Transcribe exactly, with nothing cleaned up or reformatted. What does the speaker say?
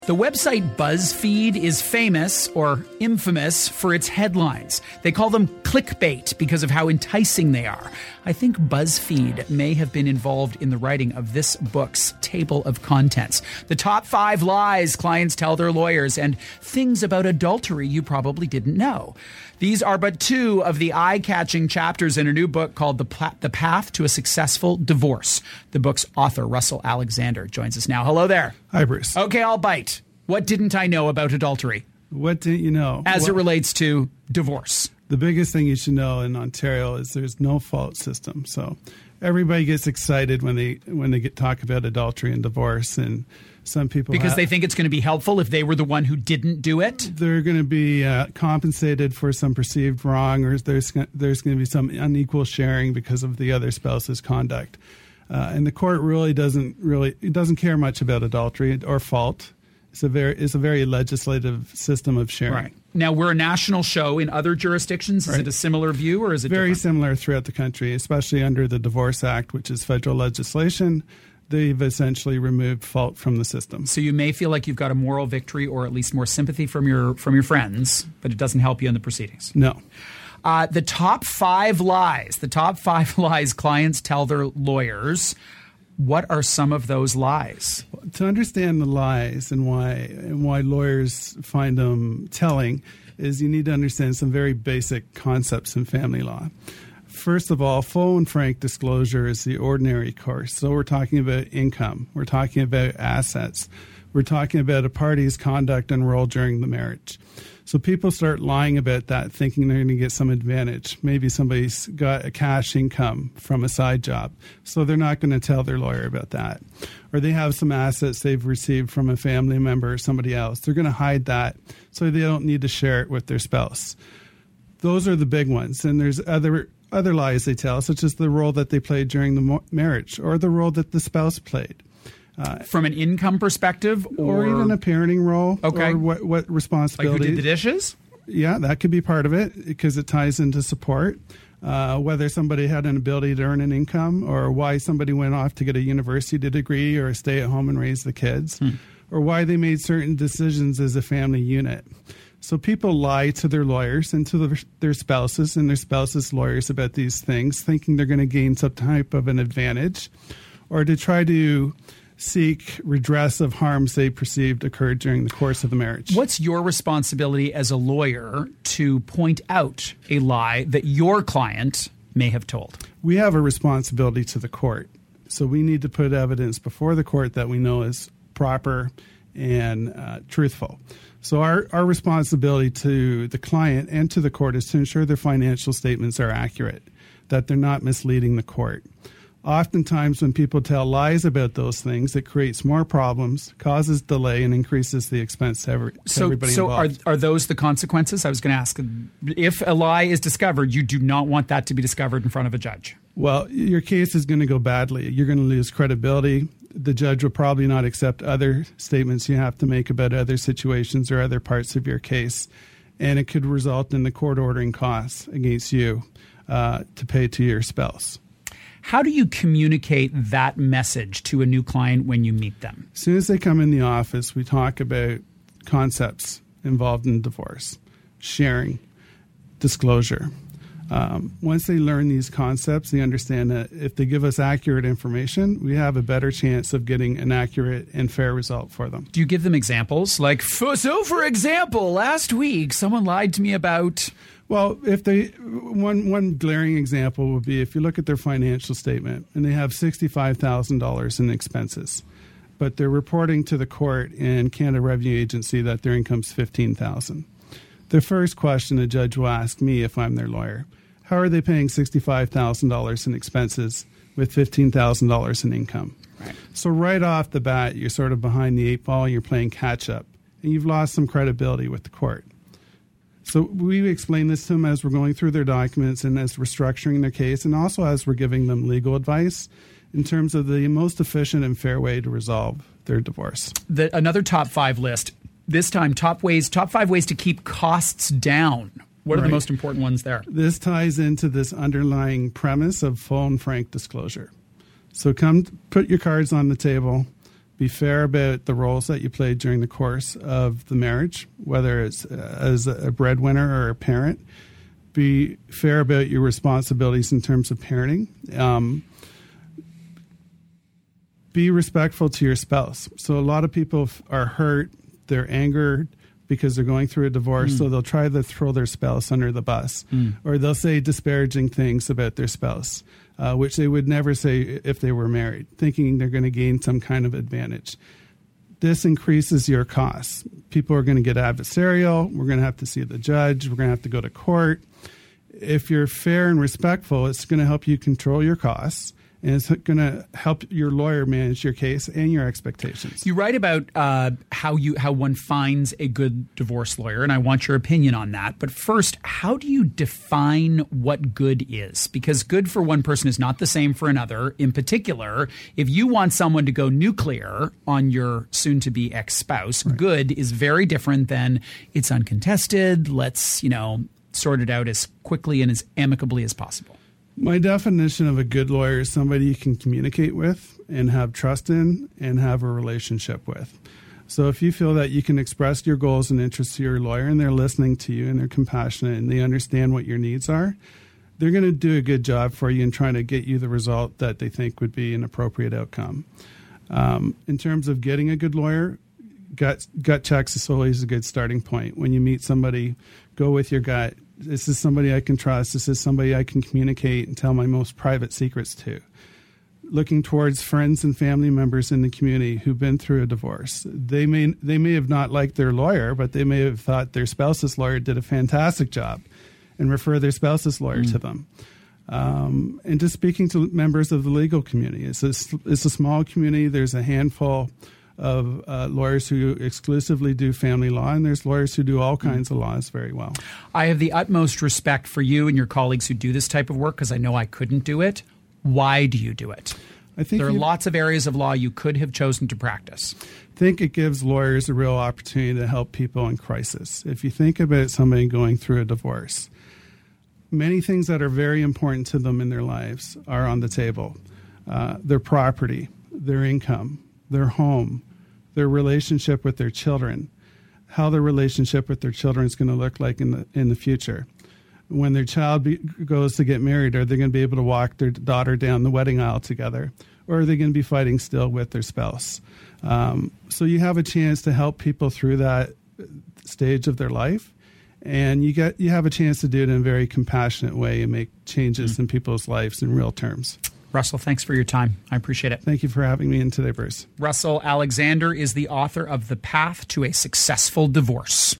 The website BuzzFeed is famous or infamous for its headlines. They call them clickbait because of how enticing they are. I think BuzzFeed may have been involved in the writing of this book's table of contents. The top five lies clients tell their lawyers and things about adultery you probably didn't know. These are but two of the eye-catching chapters in a new book called The, Pla- the Path to a Successful Divorce. The book's author, Russell Alexander, joins us now. Hello there. Hi, Bruce. Okay, I'll bite. What didn't I know about adultery? What didn't you know? As what, it relates to divorce. The biggest thing you should know in Ontario is there's no fault system. So everybody gets excited when they when they get talk about adultery and divorce, and some people because have, they think it's going to be helpful if they were the one who didn't do it. They're going to be uh, compensated for some perceived wrong, or there's there's going to be some unequal sharing because of the other spouse's conduct. Uh, and the court really doesn't really it doesn't care much about adultery or fault. It's a very it's a very legislative system of sharing. Right. Now, we're a national show in other jurisdictions. Is right. it a similar view or is it very different? Similar throughout the country, especially under the Divorce Act, which is federal legislation? They've essentially removed fault from the system. So you may feel like you've got a moral victory or at least more sympathy from your from your friends, but it doesn't help you in the proceedings. No. Uh, the top five lies, the top five lies clients tell their lawyers. What are some of those lies? To understand the lies and why and why lawyers find them telling is you need to understand some very basic concepts in family law. First of all, full and frank disclosure is the ordinary course. So we're talking about income. We're talking about assets. We're talking about a party's conduct and role during the marriage. So people start lying about that, thinking they're going to get some advantage. Maybe somebody's got a cash income from a side job, so they're not going to tell their lawyer about that. Or they have some assets they've received from a family member or somebody else. They're going to hide that so they don't need to share it with their spouse. Those are the big ones. And there's other other lies they tell, such as the role that they played during the mo- marriage or the role that the spouse played. Uh, From an income perspective? Or, or even a parenting role. Okay. Or what, what responsibility. Like who did the dishes? Yeah, that could be part of it because it ties into support. Uh, whether somebody had an ability to earn an income or why somebody went off to get a university degree or stay at home and raise the kids. Hmm. Or why they made certain decisions as a family unit. So people lie to their lawyers and to the, their spouses and their spouses' lawyers about these things, thinking they're going to gain some type of an advantage or to try to seek redress of harms they perceived occurred during the course of the marriage. What's your responsibility as a lawyer to point out a lie that your client may have told? We have a responsibility to the court. So we need to put evidence before the court that we know is proper and uh, truthful. So our, our responsibility to the client and to the court is to ensure their financial statements are accurate, that they're not misleading the court. Oftentimes when people tell lies about those things, it creates more problems, causes delay, and increases the expense to, every, to so, everybody so involved. So are, are those the consequences? I was going to ask, if a lie is discovered, you do not want that to be discovered in front of a judge. Well, your case is going to go badly. You're going to lose credibility. The judge will probably not accept other statements you have to make about other situations or other parts of your case. And it could result in the court ordering costs against you uh, to pay to your spouse. How do you communicate that message to a new client when you meet them? As soon as they come in the office, we talk about concepts involved in divorce, sharing, disclosure. Um, once they learn these concepts, they understand that if they give us accurate information, we have a better chance of getting an accurate and fair result for them. Do you give them examples? Like, so for example, last week, someone lied to me about... Well, if they one one glaring example would be if you look at their financial statement and they have sixty-five thousand dollars in expenses, but they're reporting to the court and Canada Revenue Agency that their income's fifteen thousand dollars. The first question a judge will ask me if I'm their lawyer, how are they paying sixty-five thousand dollars in expenses with fifteen thousand dollars in income? Right. So right off the bat, you're sort of behind the eight ball, you're playing catch up, and you've lost some credibility with the court. So we explain this to them as we're going through their documents and as we're structuring their case and also as we're giving them legal advice in terms of the most efficient and fair way to resolve their divorce. The, another top five list, this time top ways, top five ways to keep costs down. What are right. the most important ones there? This ties into this underlying premise of full and frank disclosure. So come put your cards on the table. Be fair about the roles that you played during the course of the marriage, whether it's as a breadwinner or a parent. Be fair about your responsibilities in terms of parenting. Um, be respectful to your spouse. So a lot of people are hurt, they're angered because they're going through a divorce, mm. so they'll try to throw their spouse under the bus, mm. or they'll say disparaging things about their spouse, uh, which they would never say if they were married, thinking they're going to gain some kind of advantage. This increases your costs. People are going to get adversarial. We're going to have to see the judge. We're going to have to go to court. If you're fair and respectful, it's going to help you control your costs. And it's going to help your lawyer manage your case and your expectations. You write about uh, how you how one finds a good divorce lawyer, and I want your opinion on that. But first, how do you define what good is? Because good for one person is not the same for another. In particular, if you want someone to go nuclear on your soon-to-be ex-spouse, right. good is very different than it's uncontested. Let's, you know, sort it out as quickly and as amicably as possible. My definition of a good lawyer is somebody you can communicate with and have trust in and have a relationship with. So if you feel that you can express your goals and interests to your lawyer and they're listening to you and they're compassionate and they understand what your needs are, they're going to do a good job for you in trying to get you the result that they think would be an appropriate outcome. Um, in terms of getting a good lawyer, gut, gut checks is always a good starting point. When you meet somebody, go with your gut. This is somebody I can trust. This is somebody I can communicate and tell my most private secrets to. Looking towards friends and family members in the community who've been through a divorce. They may they may have not liked their lawyer, but they may have thought their spouse's lawyer did a fantastic job and refer their spouse's lawyer mm. to them. Um, and just speaking to members of the legal community. It's a, it's a small community. There's a handful of uh, lawyers who exclusively do family law, and there's lawyers who do all kinds of laws very well. I have the utmost respect for you and your colleagues who do this type of work because I know I couldn't do it. Why do you do it? I think there are lots of areas of law you could have chosen to practice. I think it gives lawyers a real opportunity to help people in crisis. If you think about somebody going through a divorce, many things that are very important to them in their lives are on the table. Uh, their property, their income, their home, their relationship with their children, how their relationship with their children is going to look like in the in the future. When their child be, goes to get married, are they going to be able to walk their daughter down the wedding aisle together? Or are they going to be fighting still with their spouse? Um, so you have a chance to help people through that stage of their life. And you get you have a chance to do it in a very compassionate way and make changes mm-hmm. in people's lives in real terms. Russell, thanks for your time. I appreciate it. Thank you for having me in today, Bruce. Russell Alexander is the author of The Path to a Successful Divorce.